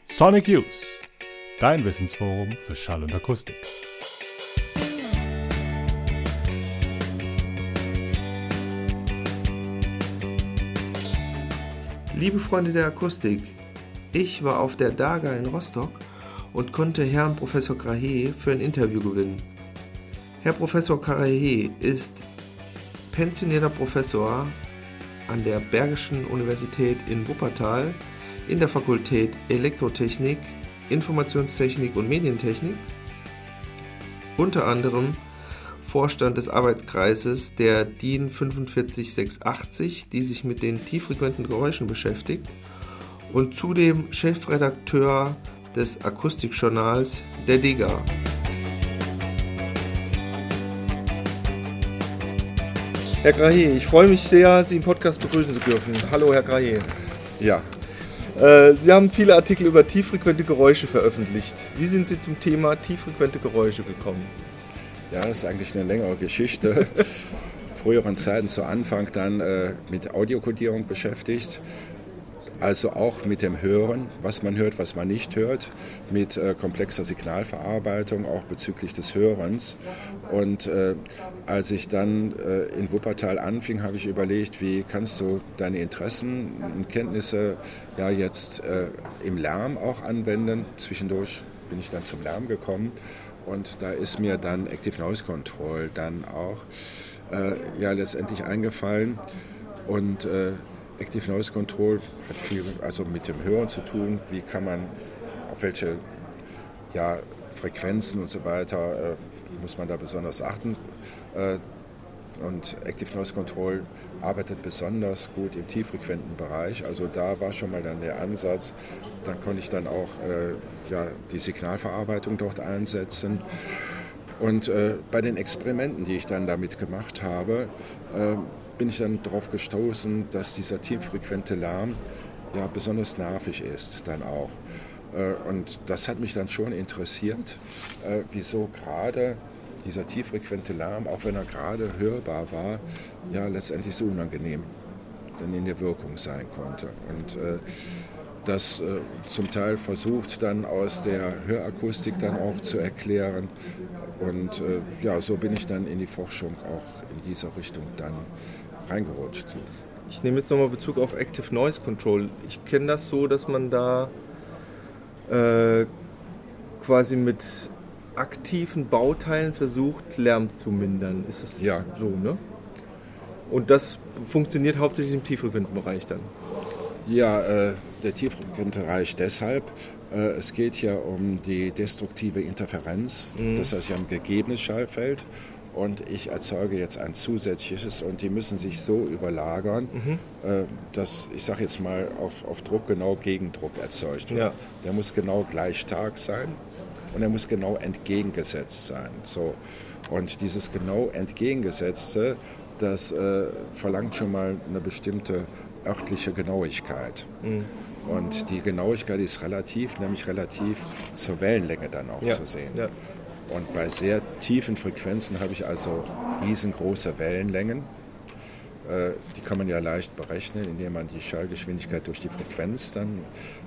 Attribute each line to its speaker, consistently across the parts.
Speaker 1: Sonic Youth, dein Wissensforum für Schall und Akustik.
Speaker 2: Liebe Freunde der Akustik, ich war auf der DAGA in Rostock und konnte Herrn Professor Krahe für ein Interview gewinnen. Herr Professor Krahe ist pensionierter Professor an der Bergischen Universität in Wuppertal in der Fakultät Elektrotechnik, Informationstechnik und Medientechnik, unter anderem Vorstand des Arbeitskreises der DIN 45680, die sich mit den tieffrequenten Geräuschen beschäftigt, und zudem Chefredakteur des Akustikjournals der DEGA. Herr Krahe, ich freue mich sehr, Sie im Podcast begrüßen zu dürfen. Hallo, Herr Krahe.
Speaker 3: Ja.
Speaker 2: Sie haben viele Artikel über tieffrequente Geräusche veröffentlicht. Wie sind Sie zum Thema tieffrequente Geräusche gekommen?
Speaker 3: Ja, das ist eigentlich eine längere Geschichte. Früheren Zeiten zu Anfang dann mit Audiokodierung beschäftigt. Also auch mit dem Hören, was man hört, was man nicht hört, mit komplexer Signalverarbeitung, auch bezüglich des Hörens. Und als ich dann in Wuppertal anfing, habe ich überlegt, wie kannst du deine Interessen und Kenntnisse ja jetzt im Lärm auch anwenden. Zwischendurch bin ich dann zum Lärm gekommen und da ist mir dann Active Noise Control dann auch letztendlich eingefallen. Und Active Noise Control hat viel mit dem Hören zu tun. Wie kann man, auf welche Frequenzen und so weiter muss man da besonders achten. Und Active Noise Control arbeitet besonders gut im tieffrequenten Bereich. Also da war schon mal dann der Ansatz. Dann konnte ich dann auch die Signalverarbeitung dort einsetzen. Und bei den Experimenten, die ich dann damit gemacht habe, bin ich dann darauf gestoßen, dass dieser tieffrequente Lärm ja besonders nervig ist dann auch. Und das hat mich dann schon interessiert, wieso gerade dieser tieffrequente Lärm, auch wenn er gerade hörbar war, ja letztendlich so unangenehm dann in der Wirkung sein konnte. Und das zum Teil versucht dann aus der Hörakustik dann auch zu erklären. Und so bin ich dann in die Forschung auch in dieser Richtung dann reingerutscht.
Speaker 2: Ich nehme jetzt nochmal Bezug auf Active Noise Control. Ich kenne das so, dass man da quasi mit aktiven Bauteilen versucht, Lärm zu mindern. Ist es so, ne? Und das funktioniert hauptsächlich im tieffrequenten Bereich dann?
Speaker 3: Ja, der tieffrequente Bereich deshalb. Es geht ja um die destruktive Interferenz. Das heißt, wir haben ein gegebenes Schallfeld. Und ich erzeuge jetzt ein zusätzliches und die müssen sich so überlagern, dass, ich sage jetzt mal, auf Druck genau Gegendruck erzeugt wird. Ja. Der muss genau gleich stark sein und er muss genau entgegengesetzt sein. So. Und dieses genau entgegengesetzte, das verlangt schon mal eine bestimmte örtliche Genauigkeit. Und die Genauigkeit ist relativ zur Wellenlänge dann auch zu sehen. Ja. Und bei sehr tiefen Frequenzen habe ich also riesengroße Wellenlängen. Die kann man ja leicht berechnen, indem man die Schallgeschwindigkeit durch die Frequenz dann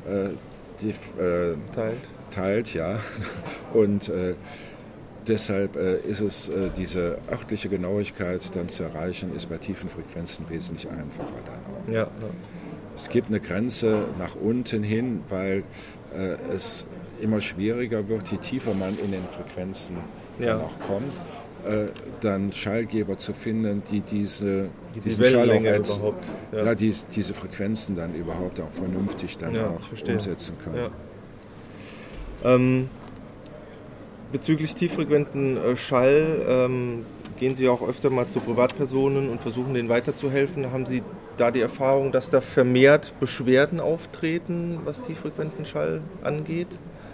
Speaker 3: teilt. Ja. Und deshalb ist es, diese örtliche Genauigkeit dann zu erreichen, ist bei tiefen Frequenzen wesentlich einfacher dann auch. Ja. Es gibt eine Grenze nach unten hin, weil es immer schwieriger wird, je tiefer man in den Frequenzen dann auch kommt, dann Schallgeber zu finden, die diesen Schall auch diese Frequenzen dann überhaupt auch vernünftig dann auch umsetzen können.
Speaker 2: Ja. Bezüglich tieffrequenten Schall gehen Sie auch öfter mal zu Privatpersonen und versuchen denen weiterzuhelfen. Haben Sie da die Erfahrung, dass da vermehrt Beschwerden auftreten, was tieffrequenten Schall angeht?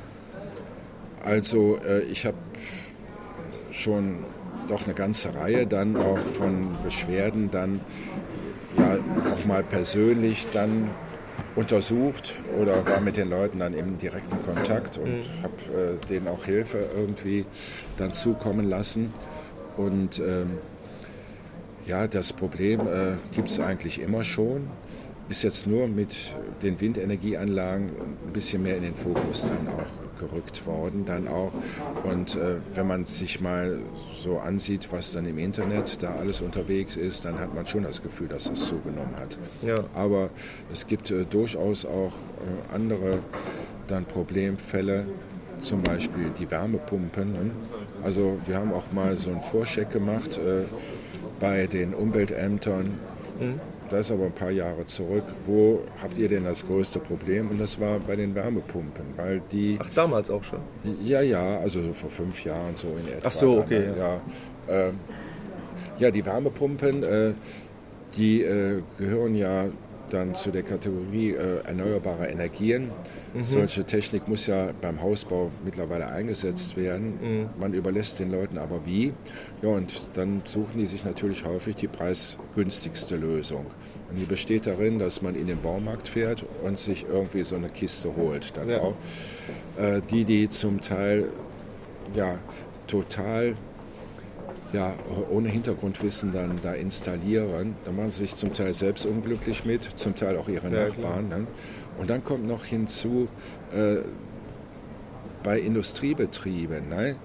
Speaker 3: Also ich habe schon doch eine ganze Reihe dann auch von Beschwerden dann auch mal persönlich dann untersucht oder war mit den Leuten dann im direkten Kontakt und habe denen auch Hilfe irgendwie dann zukommen lassen. Und das Problem gibt es eigentlich immer schon. ist jetzt nur mit den Windenergieanlagen ein bisschen mehr in den Fokus dann auch gerückt worden. Dann auch. Und wenn man sich mal so ansieht, was dann im Internet da alles unterwegs ist, dann hat man schon das Gefühl, dass das zugenommen hat.
Speaker 2: Ja.
Speaker 3: Aber es gibt durchaus auch andere dann Problemfälle, zum Beispiel die Wärmepumpen. Ne? Also wir haben auch mal so einen Vorcheck gemacht bei den Umweltämtern. Das ist aber ein paar Jahre zurück. Wo habt ihr denn das größte Problem? Und das war bei den Wärmepumpen, weil die...
Speaker 2: Ach, damals auch schon?
Speaker 3: Ja, also vor 5 Jahren so in etwa.
Speaker 2: Ach so, okay.
Speaker 3: Ja, die Wärmepumpen, die gehören ja dann zu der Kategorie erneuerbare Energien. Solche Technik muss ja beim Hausbau mittlerweile eingesetzt werden. Man überlässt den Leuten aber wie. Ja, und dann suchen die sich natürlich häufig die preisgünstigste Lösung. Und die besteht darin, dass man in den Baumarkt fährt und sich irgendwie so eine Kiste holt. Dann auch. Die zum Teil total ohne Hintergrundwissen dann da installieren. Da machen sie sich zum Teil selbst unglücklich mit, zum Teil auch ihre Nachbarn. Ne? Und dann kommt noch hinzu, bei Industriebetrieben, ne?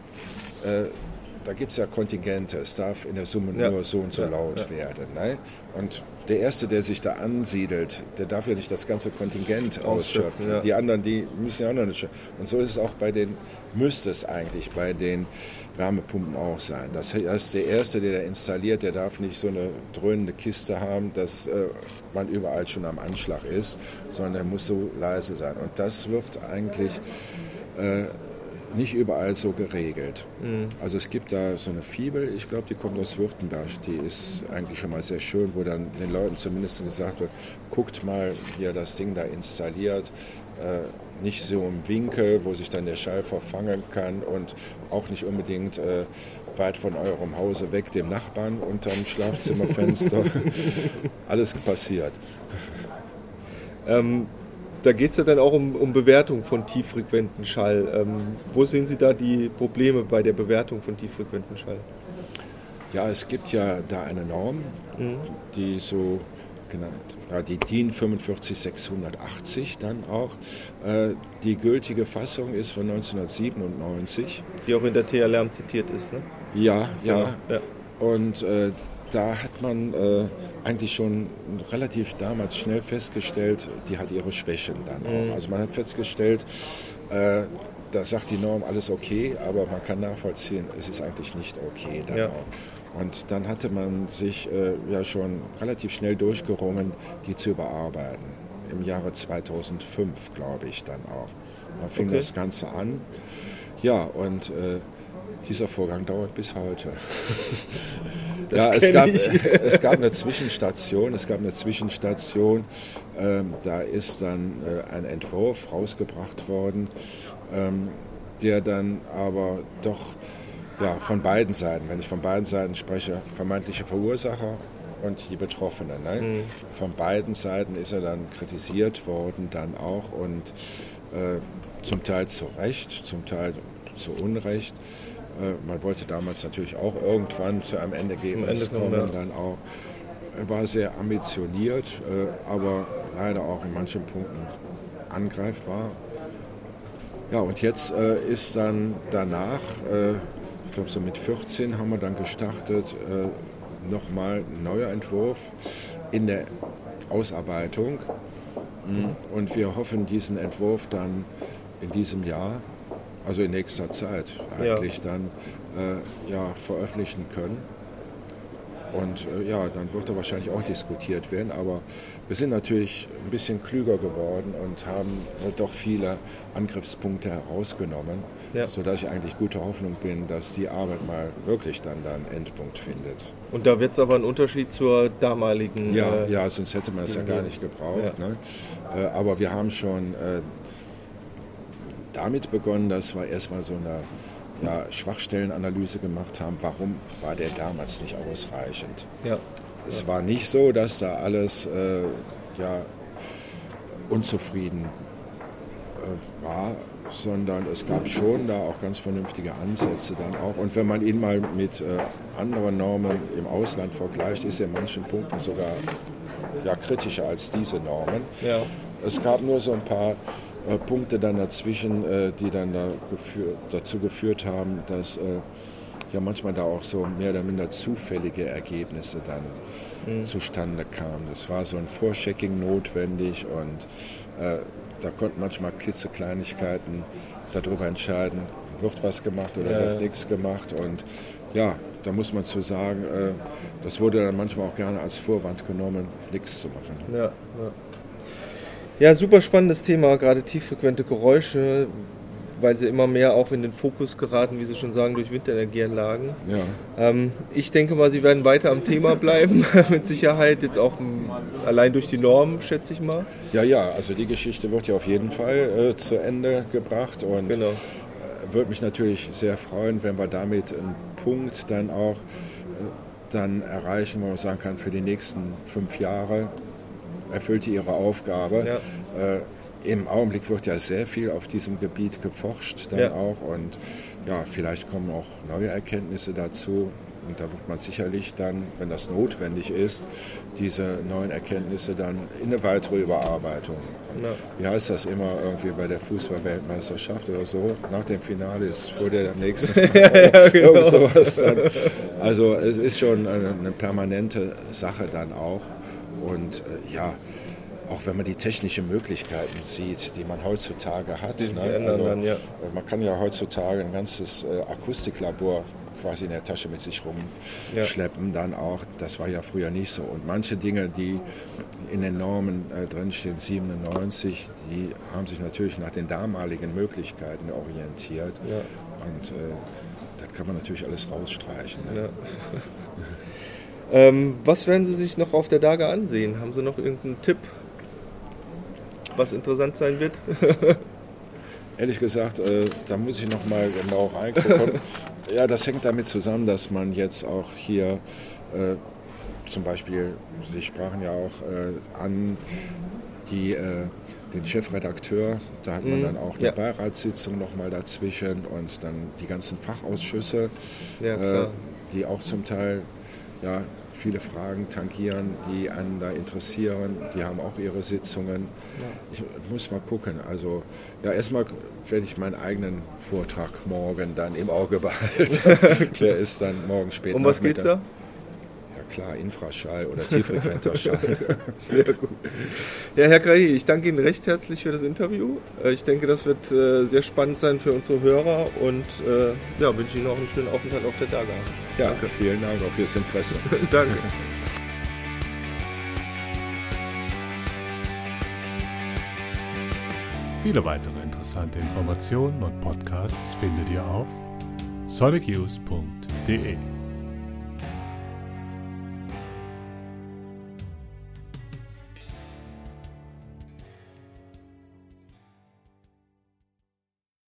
Speaker 3: Da gibt es ja Kontingente, es darf in der Summe nur so und so laut werden. Ne? Und der Erste, der sich da ansiedelt, der darf ja nicht das ganze Kontingent ausschöpfen. Ja. Die anderen, die müssen ja auch noch nicht schöpfen. Und so ist es auch müsste es eigentlich bei den Wärmepumpen auch sein. Das heißt, der Erste, der da installiert, der darf nicht so eine dröhnende Kiste haben, dass man überall schon am Anschlag ist, sondern er muss so leise sein. Und das wird eigentlich nicht überall so geregelt. Also es gibt da so eine Fibel, ich glaube, die kommt aus Württemberg, die ist eigentlich schon mal sehr schön, wo dann den Leuten zumindest gesagt wird, guckt mal, wie ihr das Ding da installiert, nicht so im Winkel, wo sich dann der Schall verfangen kann und auch nicht unbedingt weit von eurem Hause weg, dem Nachbarn unterm Schlafzimmerfenster. Alles passiert.
Speaker 2: Da geht es ja dann auch um Bewertung von tieffrequenten Schall. Wo sehen Sie da die Probleme bei der Bewertung von tieffrequenten Schall?
Speaker 3: Ja, es gibt ja da eine Norm, die so genannt, die DIN 45680 dann auch. Die gültige Fassung ist von 1997.
Speaker 2: Die auch in der TH Lärm zitiert ist, ne?
Speaker 3: Ja. Und da hat man eigentlich schon relativ damals schnell festgestellt, die hat ihre Schwächen dann auch. Also man hat festgestellt, da sagt die Norm alles okay, aber man kann nachvollziehen, es ist eigentlich nicht okay dann auch. Und dann hatte man sich schon relativ schnell durchgerungen, die zu überarbeiten. Im Jahre 2005, glaube ich, dann auch. Da fing das Ganze an. Ja, und dieser Vorgang dauert bis heute. Es gab eine Zwischenstation. Da ist dann ein Entwurf rausgebracht worden, der dann aber doch von beiden Seiten, wenn ich von beiden Seiten spreche, vermeintliche Verursacher und die Betroffenen. Ne? Von beiden Seiten ist er dann kritisiert worden dann auch und zum Teil zu Recht, zum Teil zu Unrecht. Man wollte damals natürlich auch irgendwann zu einem Endergebnis kommen, dann auch. Er war sehr ambitioniert, aber leider auch in manchen Punkten angreifbar. Ja, und jetzt ist dann danach, ich glaube so mit 14 haben wir dann gestartet, nochmal ein neuer Entwurf in der Ausarbeitung. Und wir hoffen, diesen Entwurf dann in diesem Jahr, also in nächster Zeit eigentlich dann veröffentlichen können. Und dann wird er wahrscheinlich auch diskutiert werden. Aber wir sind natürlich ein bisschen klüger geworden und haben doch viele Angriffspunkte herausgenommen, sodass ich eigentlich guter Hoffnung bin, dass die Arbeit mal wirklich dann einen Endpunkt findet.
Speaker 2: Und da wird es aber einen Unterschied zur damaligen...
Speaker 3: Ja, sonst hätte man es ja gar nicht gebraucht. Ja. Ne? Aber wir haben schon damit begonnen, dass wir erstmal so eine Schwachstellenanalyse gemacht haben, warum war der damals nicht ausreichend. Ja. Es war nicht so, dass da alles unzufrieden war, sondern es gab schon da auch ganz vernünftige Ansätze dann auch. Und wenn man ihn mal mit anderen Normen im Ausland vergleicht, ist er in manchen Punkten sogar kritischer als diese Normen.
Speaker 2: Ja.
Speaker 3: Es gab nur so ein paar Punkte dann dazwischen, die dann dazu geführt haben, dass manchmal da auch so mehr oder minder zufällige Ergebnisse dann zustande kamen. Es war so ein Vorchecking notwendig und da konnten manchmal klitzekleinigkeiten darüber entscheiden, wird was gemacht oder wird nichts gemacht. Und ja, da muss man zu sagen, das wurde dann manchmal auch gerne als Vorwand genommen, nichts zu machen.
Speaker 2: Ja, super spannendes Thema, gerade tieffrequente Geräusche, weil sie immer mehr auch in den Fokus geraten, wie Sie schon sagen, durch Windenergieanlagen.
Speaker 3: Ja.
Speaker 2: Ich denke mal, Sie werden weiter am Thema bleiben, mit Sicherheit, jetzt auch allein durch die Normen, schätze ich mal.
Speaker 3: Ja, also die Geschichte wird ja auf jeden Fall zu Ende gebracht und würde mich natürlich sehr freuen, wenn wir damit einen Punkt dann auch dann erreichen, wo man sagen kann, für die nächsten 5 Jahre erfüllte ihre Aufgabe. Ja. Im Augenblick wird ja sehr viel auf diesem Gebiet geforscht dann auch und ja, vielleicht kommen auch neue Erkenntnisse dazu und da wird man sicherlich dann, wenn das notwendig ist, diese neuen Erkenntnisse dann in eine weitere Überarbeitung. Wie heißt das immer irgendwie bei der Fußball-Weltmeisterschaft oder so? Nach dem Finale ist vor der nächsten irgend sowas dann. Also es ist schon eine permanente Sache dann auch und auch wenn man die technischen Möglichkeiten sieht, die man heutzutage hat. Man kann ja heutzutage ein ganzes Akustiklabor quasi in der Tasche mit sich rumschleppen dann auch. Das war ja früher nicht so. Und manche Dinge, die in den Normen drinstehen, 97, die haben sich natürlich nach den damaligen Möglichkeiten orientiert. Ja. Und das kann man natürlich alles rausstreichen. Ne?
Speaker 2: Ja. Was werden Sie sich noch auf der DAGA ansehen? Haben Sie noch irgendeinen Tipp, was interessant sein wird?
Speaker 3: Ehrlich gesagt, da muss ich noch mal genau reingucken. Ja, das hängt damit zusammen, dass man jetzt auch hier zum Beispiel, Sie sprachen ja auch an den Chefredakteur, da hat man dann auch eine Beiratssitzung noch mal dazwischen und dann die ganzen Fachausschüsse, die auch zum Teil viele Fragen tangieren, die einen da interessieren. Die haben auch ihre Sitzungen. Ich muss mal gucken. Also erstmal werde ich meinen eigenen Vortrag morgen dann im Auge behalten. Der ist dann morgen spät.
Speaker 2: Um was geht's da?
Speaker 3: Ja klar, Infraschall oder tieffrequenter Schall.
Speaker 2: Sehr gut. Ja, Herr Krahe, ich danke Ihnen recht herzlich für das Interview. Ich denke, das wird sehr spannend sein für unsere Hörer und wünsche Ihnen auch einen schönen Aufenthalt auf der DAGA.
Speaker 3: Ja, danke. Vielen Dank auch fürs Interesse.
Speaker 2: Danke.
Speaker 1: Viele weitere interessante Informationen und Podcasts findet ihr auf sonicuse.de.